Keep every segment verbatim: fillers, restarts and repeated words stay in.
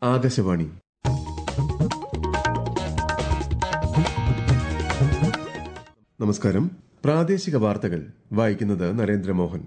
ആകാശവാണി. നമസ്കാരം. പ്രാദേശിക വാർത്തകൾ വായിക്കുന്നത് നരേന്ദ്രമോഹൻ.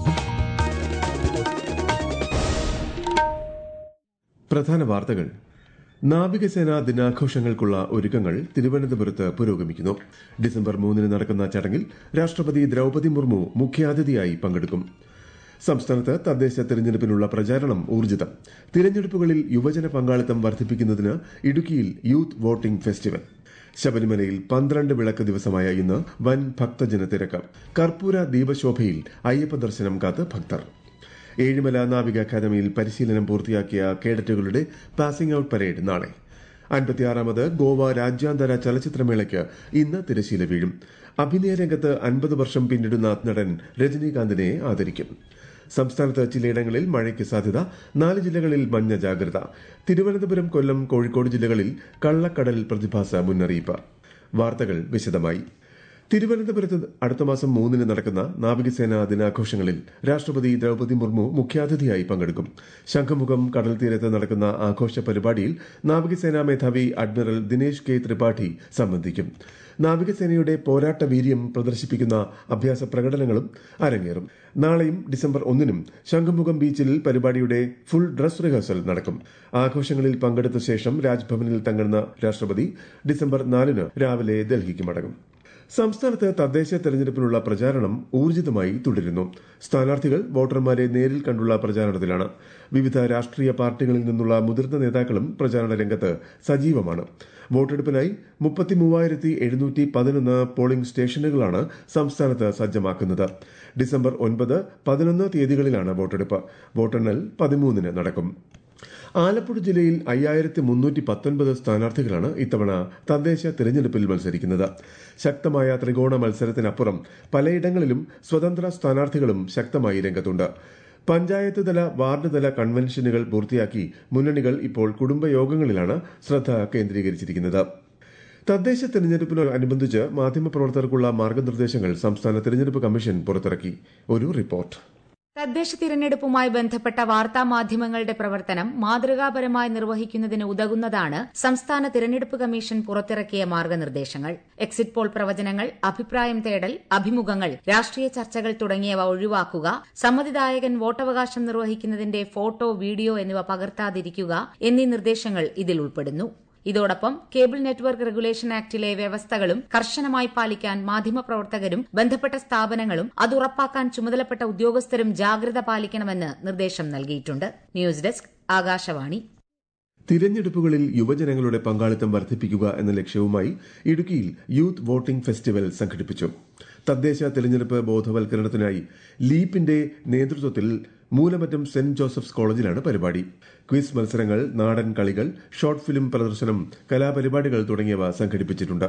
പ്രധാന വാർത്തകൾ. നാവികസേനാ ദിനാഘോഷങ്ങൾക്കുള്ള ഒരുക്കങ്ങൾ തിരുവനന്തപുരത്ത് പുരോഗമിക്കുന്നു. ഡിസംബർ മൂന്നിന് നടക്കുന്ന ചടങ്ങിൽ രാഷ്ട്രപതി ദ്രൌപദി മുർമു മുഖ്യാതിഥിയായി പങ്കെടുക്കും. സംസ്ഥാനത്ത് തദ്ദേശ തെരഞ്ഞെടുപ്പിനുള്ള പ്രചാരണം ഊർജിതം. തിരഞ്ഞെടുപ്പുകളിൽ യുവജന പങ്കാളിത്തം വർദ്ധിപ്പിക്കുന്നതിന് ഇടുക്കിയിൽ യൂത്ത് വോട്ടിംഗ് ഫെസ്റ്റിവൽ. ശബരിമലയിൽ പന്ത്രണ്ട് വിളക്ക് ദിവസമായ ഇന്ന് വൻ ഭക്തജന തിരക്ക്. കർപ്പൂര ദീപശോഭയിൽ അയ്യപ്പ ദർശനം കാത്ത് ഭക്തർ. ഏഴിമല നാവിക അക്കാദമിയിൽ പരിശീലനം പൂർത്തിയാക്കിയ കേഡറ്റുകളുടെ പാസിംഗ് ഔട്ട് പരേഡ് നാളെ. അൻപത്തിയാറാമത് ഗോവ രാജ്യാന്തര ചലച്ചിത്രമേളയ്ക്ക് ഇന്ന് തിരശ്ശീല വീഴും. അഭിനയ രംഗത്ത് അൻപത് വർഷം പിന്നിടുന്ന നടൻ രജനീകാന്തിനെ ആദരിക്കും. സംസ്ഥാനത്ത് ചിലയിടങ്ങളിൽ മഴയ്ക്ക് സാധ്യത. നാല് ജില്ലകളിൽ മഞ്ഞ ജാഗ്രത. തിരുവനന്തപുരം, കൊല്ലം, കോഴിക്കോട് ജില്ലകളിൽ കള്ളക്കടൽ പ്രതിഭാസ മുന്നറിയിപ്പ്. വാർത്തകൾ വിശദമായി. തിരുവനന്തപുരത്ത് അടുത്ത മാസം മൂന്നിന് നടക്കുന്ന നാവികസേനാ ദിനാഘോഷങ്ങളിൽ രാഷ്ട്രപതി ദ്രൌപദി മുർമു മുഖ്യാതിഥിയായി പങ്കെടുക്കും. ശംഖുമുഖം കടൽ തീരത്ത് നടക്കുന്ന ആഘോഷ പരിപാടിയിൽ നാവികസേനാ മേധാവി അഡ്മിറൽ ദിനേശ് കെ ത്രിപാഠി സംബന്ധിക്കും. നാവികസേനയുടെ പോരാട്ട വീര്യം പ്രദർശിപ്പിക്കുന്ന അഭ്യാസ പ്രകടനങ്ങളും അരങ്ങേറും. നാളെയും ഡിസംബർ ഒന്നിനും ശംഖുമുഖം ബീച്ചിൽ പരിപാടിയുടെ ഫുൾ ഡ്രസ് റിഹേഴ്സൽ നടക്കും. ആഘോഷങ്ങളിൽ പങ്കെടുത്ത ശേഷം രാജ്ഭവനിൽ തങ്ങുന്ന രാഷ്ട്രപതി ഡിസംബർ നാലിന് രാവിലെ ഡൽഹിക്ക് മടങ്ങും. സംസ്ഥാനത്ത് തദ്ദേശ തെരഞ്ഞെടുപ്പിനുള്ള പ്രചാരണം ഊർജിതമായി തുടരുന്നു. സ്ഥാനാർത്ഥികൾ വോട്ടർമാരെ നേരിൽ കണ്ടുള്ള പ്രചാരണത്തിലാണ്. വിവിധ രാഷ്ട്രീയ പാർട്ടികളിൽ നിന്നുള്ള മുതിർന്ന നേതാക്കളും പ്രചാരണ രംഗത്ത് സജീവമാണ്. വോട്ടെടുപ്പിനായി മുപ്പത്തി മൂവായിരത്തി എഴുന്നൂറ്റി പതിനൊന്ന് പോളിംഗ് സ്റ്റേഷനുകളാണ് സംസ്ഥാനത്ത് സജ്ജമാക്കുന്നത്. ഡിസംബർ ഒൻപത്, പതിനൊന്ന് തീയതികളിലാണ് വോട്ടെടുപ്പ്. വോട്ടെണ്ണൽ പതിമൂന്നിന് നടക്കും. ആലപ്പുഴ ജില്ലയിൽ അയ്യായിരത്തി മുന്നൂറ്റി പത്തൊൻപത് സ്ഥാനാർത്ഥികളാണ് ഇത്തവണ തദ്ദേശ തിരഞ്ഞെടുപ്പിൽ മത്സരിക്കുന്നത്. ശക്തമായ ത്രികോണ മത്സരത്തിനപ്പുറം പലയിടങ്ങളിലും സ്വതന്ത്ര സ്ഥാനാർത്ഥികളും ശക്തമായി രംഗത്തുണ്ട്. പഞ്ചായത്ത് തല, വാർഡ് തല കൺവെൻഷനുകൾ പൂർത്തിയാക്കി മുന്നണികൾ ഇപ്പോൾ കുടുംബയോഗങ്ങളിലാണ് ശ്രദ്ധ കേന്ദ്രീകരിച്ചിരിക്കുന്നത്. തദ്ദേശ തെരഞ്ഞെടുപ്പിനോടനുബന്ധിച്ച് മാധ്യമപ്രവർത്തകർക്കുള്ള മാർഗനിർദ്ദേശങ്ങൾ സംസ്ഥാന തെരഞ്ഞെടുപ്പ് കമ്മീഷൻ പുറത്തിറക്കി. ഒരു റിപ്പോർട്ട്. തദ്ദേശ തിരഞ്ഞെടുപ്പുമായി ബന്ധപ്പെട്ട വാർത്താമാധ്യമങ്ങളുടെ പ്രവർത്തനം മാതൃകാപരമായി നിർവഹിക്കുന്നതിന് ഉതകുന്നതാണ് സംസ്ഥാന തിരഞ്ഞെടുപ്പ് കമ്മീഷൻ പുറത്തിറക്കിയ മാർഗനിർദ്ദേശങ്ങൾ. എക്സിറ്റ് പോൾ പ്രവചനങ്ങൾ, അഭിപ്രായം തേടൽ, അഭിമുഖങ്ങൾ, രാഷ്ട്രീയ ചർച്ചകൾ തുടങ്ങിയവ ഒഴിവാക്കുക, സമ്മതിദായകൻ വോട്ടവകാശം നിർവഹിക്കുന്നതിന്റെ ഫോട്ടോ, വീഡിയോ എന്നിവ പകർത്താതിരിക്കുക എന്നീ നിർദ്ദേശങ്ങൾ ഇതിൽ ഉൾപ്പെടുന്നു. ഇതോടൊപ്പം കേബിൾ നെറ്റ്വർക്ക് റെഗുലേഷൻ ആക്ടിലെ വ്യവസ്ഥകളും കർശനമായി പാലിക്കാൻ മാധ്യമപ്രവർത്തകരും ബന്ധപ്പെട്ട സ്ഥാപനങ്ങളും അത് ഉറപ്പാക്കാൻ ചുമതലപ്പെട്ട ഉദ്യോഗസ്ഥരും ജാഗ്രത പാലിക്കണമെന്ന് നിർദ്ദേശം നൽകിയിട്ടുണ്ട്. News desk, Akashvani. തിരഞ്ഞെടുപ്പുകളിൽ യുവജനങ്ങളുടെ പങ്കാളിത്തം വർദ്ധിപ്പിക്കുക എന്ന ലക്ഷ്യവുമായി ഇടുക്കിയിൽ യൂത്ത് വോട്ടിംഗ് ഫെസ്റ്റിവൽ സംഘടിപ്പിച്ചു. തദ്ദേശ തിരഞ്ഞെടുപ്പ് ബോധവൽക്കരണത്തിനായി ലീപ്പിന്റെ നേതൃത്വത്തിൽ മൂലമറ്റം സെന്റ് ജോസഫ്സ് കോളേജിലാണ് പരിപാടി. ക്വിസ് മത്സരങ്ങൾ, നാടൻ കളികൾ, ഷോർട്ട് ഫിലിം പ്രദർശനം, കലാപരിപാടികൾ തുടങ്ങിയവ സംഘടിപ്പിച്ചിട്ടുണ്ട്.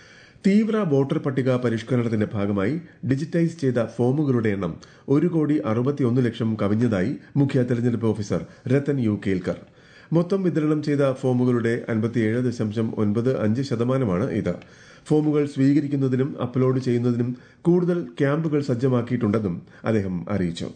തീവ്ര വോട്ടർ പട്ടിക പരിഷ്കരണത്തിന്റെ ഭാഗമായി ഡിജിറ്റൈസ് ചെയ്ത ഫോമുകളുടെ എണ്ണം ഒരു കോടി അറുപത്തിയൊന്ന് ലക്ഷം കവിഞ്ഞതായി മുഖ്യ തെരഞ്ഞെടുപ്പ് ഓഫീസർ രത്തൻ യു കേൽക്കർ. മൊത്തം വിതരണം ചെയ്ത ഫോമുകളുടെ അൻപത്തിയേഴ് ദശാംശം ഒൻപത് അഞ്ച് ശതമാനമാണ് ഇത്. ഫോമുകൾ സ്വീകരിക്കുന്നതിനും അപ്ലോഡ് ചെയ്യുന്നതിനും കൂടുതൽ ക്യാമ്പുകൾ സജ്ജമാക്കിയിട്ടുണ്ടെന്നും അദ്ദേഹം അറിയിച്ചു.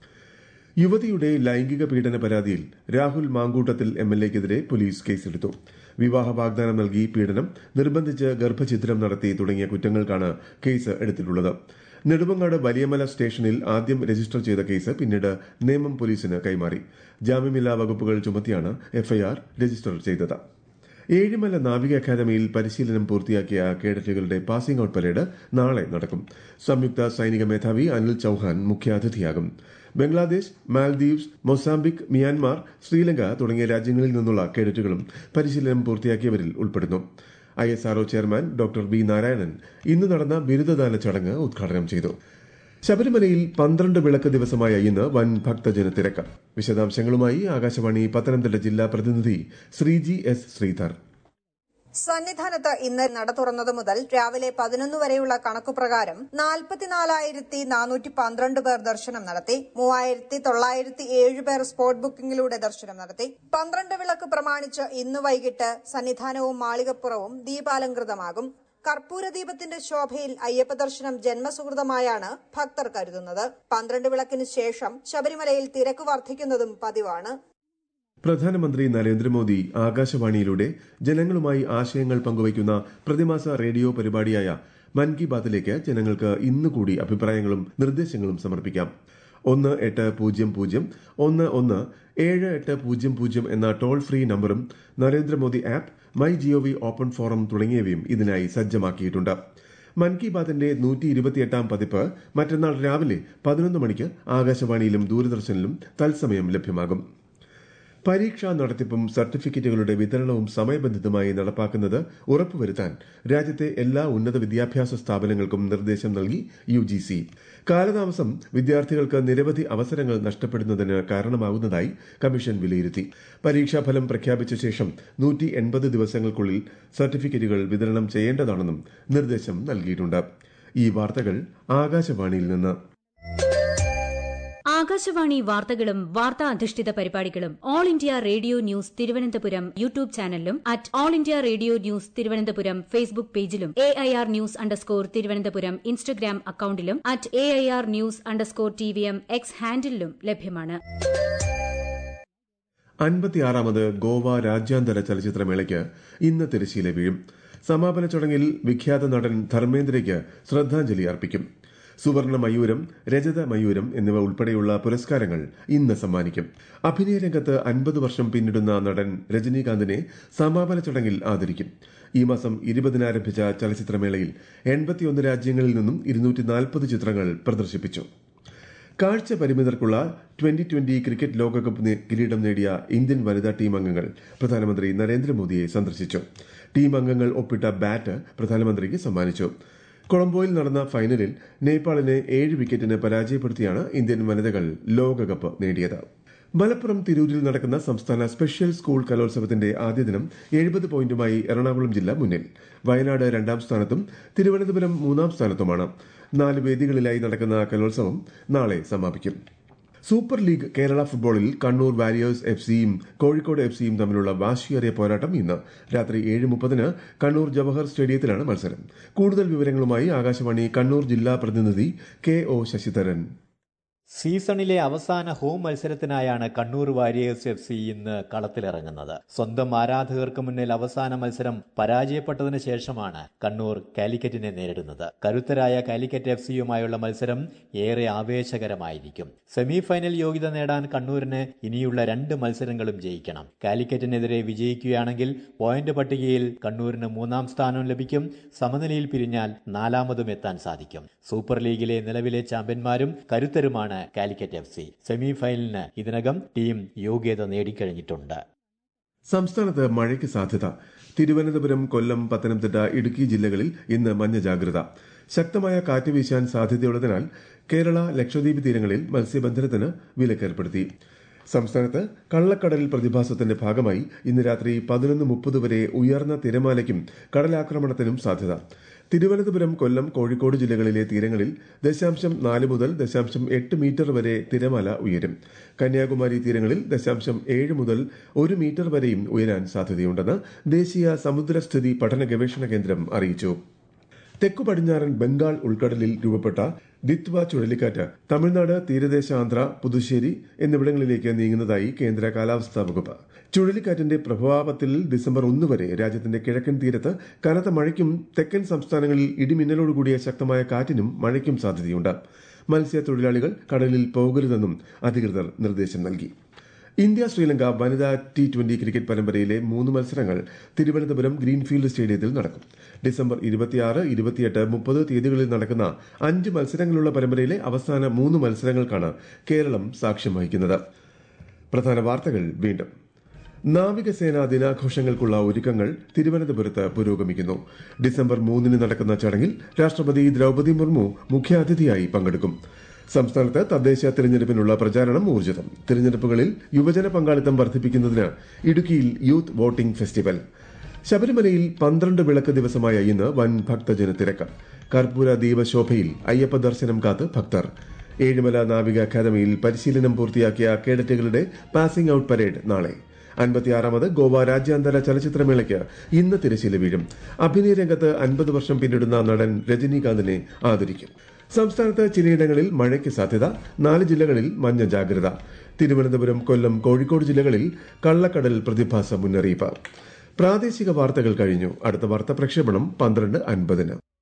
യുവതിയുടെ ലൈംഗിക പീഡന പരാതിയിൽ രാഹുൽ മാങ്കൂട്ടത്തിൽ എം എൽ എക്കെതിരെ പോലീസ് കേസെടുത്തു. വിവാഹ വാഗ്ദാനം നൽകി പീഡനം, നിർബന്ധിച്ച് ഗർഭഛിദ്രം നടത്തി തുടങ്ങിയ കുറ്റങ്ങൾക്കാണ് കേസ് എടുത്തിട്ടുള്ളത്. നെടുമങ്ങാട് വലിയമല സ്റ്റേഷനിൽ ആദ്യം രജിസ്റ്റർ ചെയ്ത കേസ് പിന്നീട് നേമം പോലീസിന് കൈമാറി. ജാമ്യമില്ലാ വകുപ്പുകൾ ചുമത്തിയാണ് എഫ്ഐആർ രജിസ്റ്റർ ചെയ്തത്. ഏഴിമല നാവിക അക്കാദമിയിൽ പരിശീലനം പൂർത്തിയാക്കിയ കേഡറ്റുകളുടെ പാസിംഗ് ഔട്ട് പരേഡ് നാളെ നടക്കും. സംയുക്ത സൈനിക മേധാവി അനിൽ ചൌഹാൻ മുഖ്യാതിഥിയാകും. ബംഗ്ലാദേശ്, മാൽദീവ്സ്, മൊസാംബിക്, മ്യാൻമാർ, ശ്രീലങ്ക തുടങ്ങിയ രാജ്യങ്ങളിൽ നിന്നുള്ള കേഡറ്റുകളും പരിശീലനം പൂർത്തിയാക്കിയവരിൽ ഉൾപ്പെടുന്നു. I S R O chairman doctor B Narayanan ഇന്ന് നടന്ന ബിരുദദാന ചടങ്ങ് ഉദ്ഘാടനം ചെയ്തു. ശബരിമലയിൽ പന്ത്രണ്ട് വിളക്ക് ദിവസമായ ഇന്ന് വൻ ഭക്തജന തിരക്ക്. വിശദാംശങ്ങളുമായി ആകാശവാണി പത്തനംതിട്ട ജില്ലാ പ്രതിനിധി ശ്രീജി എസ് ശ്രീധർ. സന്നിധാനത്ത് ഇന്ന് നട തുറന്നത് മുതൽ രാവിലെ പതിനൊന്ന് വരെയുള്ള കണക്കുപ്രകാരം നാൽപ്പത്തിനാലായിരത്തി നാനൂറ്റി പന്ത്രണ്ട് പേർ ദർശനം നടത്തി. മൂവായിരത്തി തൊള്ളായിരത്തി ഏഴ് പേർ സ്പോട്ട് ബുക്കിംഗിലൂടെ ദർശനം നടത്തി. പന്ത്രണ്ട് വിളക്ക് പ്രമാണിച്ച് ഇന്ന് വൈകിട്ട് സന്നിധാനവും മാളികപ്പുറവും ദീപാലങ്കൃതമാകും. കർപ്പൂരദീപത്തിന്റെ ശോഭയിൽ അയ്യപ്പ ദർശനം ജന്മസുഹൃതമായാണ് ഭക്തർ കരുതുന്നത്. പന്ത്രണ്ട് വിളക്കിന് ശേഷം ശബരിമലയിൽ തിരക്ക് വർദ്ധിക്കുന്നതും പതിവാണ്. പ്രധാനമന്ത്രി നരേന്ദ്രമോദി ആകാശവാണിയിലൂടെ ജനങ്ങളുമായി ആശയങ്ങൾ പങ്കുവയ്ക്കുന്ന പ്രതിമാസ റേഡിയോ പരിപാടിയായ മൻ കി ബാത്തിലേക്ക് ജനങ്ങൾക്ക് ഇന്നുകൂടി അഭിപ്രായങ്ങളും നിർദ്ദേശങ്ങളും സമർപ്പിക്കാം. ഒന്ന് എട്ട് പൂജ്യം പൂജ്യം ഒന്ന് ഒന്ന് ഏഴ് എട്ട് പൂജ്യം പൂജ്യം എന്ന ടോൾ ഫ്രീ നമ്പറും Narendra Modi app, my G O V open forum തുടങ്ങിയവയും ഇതിനായി സജ്ജമാക്കിയിട്ടുണ്ട്. മൻ കി ബാത്തിന്റെ നൂറ്റി ഇരുപത്തിയെട്ടാം പതിപ്പ് മറ്റന്നാൾ രാവിലെ പതിനൊന്ന് മണിക്ക് ആകാശവാണിയിലും ദൂരദർശനിലും തത്സമയം ലഭ്യമാകും. പരീക്ഷാ നടത്തിപ്പും സർട്ടിഫിക്കറ്റുകളുടെ വിതരണവും സമയബന്ധിതമായി നടപ്പാക്കുന്നത് ഉറപ്പുവരുത്താൻ രാജ്യത്തെ എല്ലാ ഉന്നത വിദ്യാഭ്യാസ സ്ഥാപനങ്ങൾക്കും നിർദ്ദേശം നൽകി യു ജി സി. കാലതാമസം വിദ്യാർത്ഥികൾക്ക് നിരവധി അവസരങ്ങൾ നഷ്ടപ്പെടുന്നതിന് കാരണമാകുന്നതായി കമ്മീഷൻ വിലയിരുത്തി. പരീക്ഷാഫലം പ്രഖ്യാപിച്ച ശേഷം നൂറ്റി എൺപത് ദിവസങ്ങൾക്കുള്ളിൽ സർട്ടിഫിക്കറ്റുകൾ വിതരണം ചെയ്യേണ്ടതാണെന്നും നിർദ്ദേശം നൽകിയിട്ടുണ്ട്. ഈ വാർത്തകൾ ആകാശവാണിയിൽ നിന്ന്. ആകാശവാണി വാർത്തകളും വാർത്താ അധിഷ്ഠിത പരിപാടികളും All India Radio News Thiruvananthapuram YouTube ചാനലിലും at All India Radio News Thiruvananthapuram Facebook പേജിലും A I R News underscore Thiruvananthapuram Instagram അക്കൌണ്ടിലും at A I R News underscore T V M X ഹാൻഡിലും ലഭ്യമാണ്. അൻപത്തിയാറാമത് ഗോവ രാജ്യാന്തര ചലച്ചിത്രമേളയ്ക്ക് ഇന്ന് തിരശ്ശീല വീഴും. സമാപന ചടങ്ങിൽ വിഖ്യാത നടൻ ധർമ്മേന്ദ്രയ്ക്ക് ശ്രദ്ധാഞ്ജലി അർപ്പിക്കും. സുവർണ മയൂരം, രജത മയൂരം എന്നിവ ഉൾപ്പെടെയുള്ള പുരസ്കാരങ്ങൾ ഇന്ന് സമ്മാനിക്കും. അഭിനയ രംഗത്ത് അൻപത് വർഷം പിന്നിടുന്ന നടൻ രജനീകാന്തിനെ സമാപന ചടങ്ങിൽ ആദരിക്കും. ഈ മാസം ഇരുപതിന് ആരംഭിച്ച ചലച്ചിത്രമേളയിൽ എൺപത്തിയൊന്ന് രാജ്യങ്ങളിൽ നിന്നും ഇരുന്നൂറ്റി നാൽപ്പത് ചിത്രങ്ങൾ പ്രദർശിപ്പിച്ചു. കാഴ്ച പരിമിതർക്കുള്ള ട്വന്റി ട്വന്റി ക്രിക്കറ്റ് ലോകകപ്പ് കിരീടം നേടിയ ഇന്ത്യൻ വനിതാ ടീം അംഗങ്ങൾ പ്രധാനമന്ത്രി നരേന്ദ്രമോദിയെ സന്ദർശിച്ചു. ടീം അംഗങ്ങൾ ഒപ്പിട്ട ബാറ്റ് പ്രധാനമന്ത്രിക്ക് സമ്മാനിച്ചു. കൊളംബോയിൽ നടന്ന ഫൈനലിൽ നേപ്പാളിനെ ഏഴ് വിക്കറ്റിന് പരാജയപ്പെടുത്തിയാണ് ഇന്ത്യൻ വനിതകൾ ലോകകപ്പ് നേടിയത്. മലപ്പുറം തിരൂരിൽ നടക്കുന്ന സംസ്ഥാന സ്പെഷ്യൽ സ്കൂൾ കലോത്സവത്തിന്റെ ആദ്യ ദിനം എഴുപത് പോയിന്റുമായി എറണാകുളം ജില്ല മുന്നിൽ. വയനാട് രണ്ടാം സ്ഥാനത്തും തിരുവനന്തപുരം മൂന്നാം സ്ഥാനത്തുമാണ്. നാല് വേദികളിലായി നടക്കുന്ന കലോത്സവം നാളെ സമാപിക്കും. സൂപ്പർ ലീഗ് കേരള ഫുട്ബോളിൽ കണ്ണൂർ വാരിയേഴ്സ് എഫ് സിയും കോഴിക്കോട് എഫ് സിയും തമ്മിലുള്ള വാശിയേറിയ പോരാട്ടം ഇന്ന് രാത്രി ഏഴ് മുപ്പതിന് കണ്ണൂർ ജവഹർ സ്റ്റേഡിയത്തിലാണ് മത്സരം. കൂടുതൽ വിവരങ്ങളുമായി ആകാശവാണി കണ്ണൂർ ജില്ലാ പ്രതിനിധി കെ ഒ ശശിധരൻ. സീസണിലെ അവസാന ഹോം മത്സരത്തിനായാണ് കണ്ണൂർ വാരിയേഴ്സ് എഫ് സി ഇന്ന് കളത്തിലിറങ്ങുന്നത്. സ്വന്തം ആരാധകർക്ക് മുന്നിൽ അവസാന മത്സരം പരാജയപ്പെട്ടതിന് ശേഷമാണ് കണ്ണൂർ കാലിക്കറ്റിനെ നേരിടുന്നത്. കരുത്തരായ കാലിക്കറ്റ് എഫ് സിയുമായുള്ള മത്സരം ഏറെ ആവേശകരമായിരിക്കും. സെമി ഫൈനൽ യോഗ്യത നേടാൻ കണ്ണൂരിന് ഇനിയുള്ള രണ്ട് മത്സരങ്ങളും ജയിക്കണം. കാലിക്കറ്റിനെതിരെ വിജയിക്കുകയാണെങ്കിൽ പോയിന്റ് പട്ടികയിൽ കണ്ണൂരിന് മൂന്നാം സ്ഥാനം ലഭിക്കും. സമനിലയിൽ പിരിഞ്ഞാൽ നാലാമതും എത്താൻ സാധിക്കും. സൂപ്പർ ലീഗിലെ നിലവിലെ ചാമ്പ്യന്മാരും കരുത്തരുമാണ് കാലിക്കറ്റ് എഫ് സി. സെമി ഫൈനലിന് ഇതിനകം ടീം യോഗ്യത നേടിക്കഴിഞ്ഞിട്ടുണ്ട്. സംസ്ഥാനത്ത് മഴയ്ക്ക് സാധ്യത. തിരുവനന്തപുരം, കൊല്ലം, പത്തനംതിട്ട, ഇടുക്കി ജില്ലകളിൽ ഇന്ന് മഞ്ഞ ജാഗ്രത. ശക്തമായ കാറ്റ് വീശാൻ സാധ്യതയുള്ളതിനാൽ കേരള, ലക്ഷദ്വീപ് തീരങ്ങളിൽ മത്സ്യബന്ധനത്തിന് വിലക്കേർപ്പെടുത്തി. സംസ്ഥാനത്ത് കള്ളക്കടൽ പ്രതിഭാസത്തിന്റെ ഭാഗമായി ഇന്ന് രാത്രി പതിനൊന്ന് മുപ്പത് വരെ ഉയർന്ന തിരമാലയ്ക്കും കടലാക്രമണത്തിനും സാധ്യത. തിരുവനന്തപുരം, കൊല്ലം, കോഴിക്കോട് ജില്ലകളിലെ തീരങ്ങളിൽ ദശാംശം നാല് മുതൽ ദശാംശം എട്ട് മീറ്റർ വരെ തിരമാല ഉയരും. കന്യാകുമാരി തീരങ്ങളിൽ ദശാംശം ഏഴ് മുതൽ ഒരു മീറ്റർ വരെയും ഉയരാൻ സാധ്യതയുണ്ടെന്ന് ദേശീയ സമുദ്രസ്ഥിതി പഠന ഗവേഷണ കേന്ദ്രം അറിയിച്ചു. തെക്കു പടിഞ്ഞാറൻ ബംഗാൾ ഉൾക്കടലിൽ രൂപപ്പെട്ട ദിത്വ ചുഴലിക്കാറ്റ് തമിഴ്നാട്, തീരദേശ ആന്ധ്ര, പുതുശ്ശേരി എന്നിവിടങ്ങളിലേക്ക് നീങ്ങുന്നതായി കേന്ദ്ര കാലാവസ്ഥാ വകുപ്പ്. ചുഴലിക്കാറ്റിന്റെ പ്രഭാവത്തിൽ ഡിസംബർ ഒന്ന് വരെ രാജ്യത്തിന്റെ കിഴക്കൻ തീരത്ത് കനത്ത മഴയ്ക്കും തെക്കൻ സംസ്ഥാനങ്ങളിൽ ഇടിമിന്നലോടുകൂടിയ ശക്തമായ കാറ്റിനും മഴയ്ക്കും സാധ്യതയുണ്ട്. മത്സ്യത്തൊഴിലാളികൾ കടലിൽ പോകരുതെന്നും അധികൃതർ നിർദ്ദേശം നൽകി. ഇന്ത്യ ശ്രീലങ്ക വനിതാ ടി ട്വന്റി ക്രിക്കറ്റ് പരമ്പരയിലെ മൂന്ന് മത്സരങ്ങൾ തിരുവനന്തപുരം ഗ്രീൻഫീൽഡ് സ്റ്റേഡിയത്തിൽ നടക്കും. ഡിസംബർ ഇരുപത്തിയാറ്, ഇരുപത്തിയെട്ട്, മുപ്പത് തീയതികളിൽ നടക്കുന്ന അഞ്ച് മത്സരങ്ങളുള്ള പരമ്പരയിലെ അവസാന മൂന്ന് മത്സരങ്ങൾക്കാണ് കേരളം സാക്ഷ്യം വഹിക്കുന്നത്. പ്രധാന വാർത്തകൾ വീണ്ടും. നാവികസേനാ ദിനാഘോഷങ്ങൾക്കുള്ള ഒരുക്കങ്ങൾ തിരുവനന്തപുരത്ത് പുരോഗമിക്കുന്നു. ഡിസംബർ മൂന്നിന് നടക്കുന്ന ചടങ്ങിൽ രാഷ്ട്രപതി ദ്രൌപദി മുർമു മുഖ്യാതിഥിയായി പങ്കെടുക്കും. സംസ്ഥാനത്ത് തദ്ദേശ തിരഞ്ഞെടുപ്പിനുള്ള പ്രചാരണം ഊർജിതം. തിരഞ്ഞെടുപ്പുകളിൽ യുവജന പങ്കാളിത്തം വർദ്ധിപ്പിക്കുന്നതിന് ഇടുക്കിയിൽ യൂത്ത് വോട്ടിംഗ് ഫെസ്റ്റിവൽ. ശബരിമലയിൽ പന്ത്രണ്ട് വിളക്ക് ദിവസമായ ഇന്ന് വൻ ഭക്തജന തിരക്ക്. കർപ്പൂര ദീപശോഭയിൽ അയ്യപ്പ ദർശനം കാത്ത് ഭക്തർ. ഏഴിമല നാവിക അക്കാദമിയിൽ പരിശീലനം പൂർത്തിയാക്കിയ കേഡറ്റുകളുടെ പാസിംഗ് ഔട്ട് പരേഡ് നാളെ. അൻപത്തിയാറാമത് ഗോവ രാജ്യാന്തര ചലച്ചിത്രമേളയ്ക്ക് ഇന്ന് തിരശ്ശീല വീഴും. അഭിനയ രംഗത്ത് അൻപത് വർഷം പിന്നിടുന്ന നടൻ രജനീകാന്തിനെ ആദരിക്കും. സംസ്ഥാനത്ത് ചിലയിടങ്ങളിൽ മഴയ്ക്ക് സാധ്യത. നാല് ജില്ലകളിൽ മഞ്ഞ ജാഗ്രത. തിരുവനന്തപുരം, കൊല്ലം, കോഴിക്കോട് ജില്ലകളിൽ കള്ളക്കടൽ പ്രതിഭാസ മുന്നറിയിപ്പ്. പ്രാദേശിക വാർത്തകൾ കഴിഞ്ഞു. അടുത്ത വാർത്താ പ്രക്ഷേപണം പന്ത്രണ്ട് അൻപതിന്.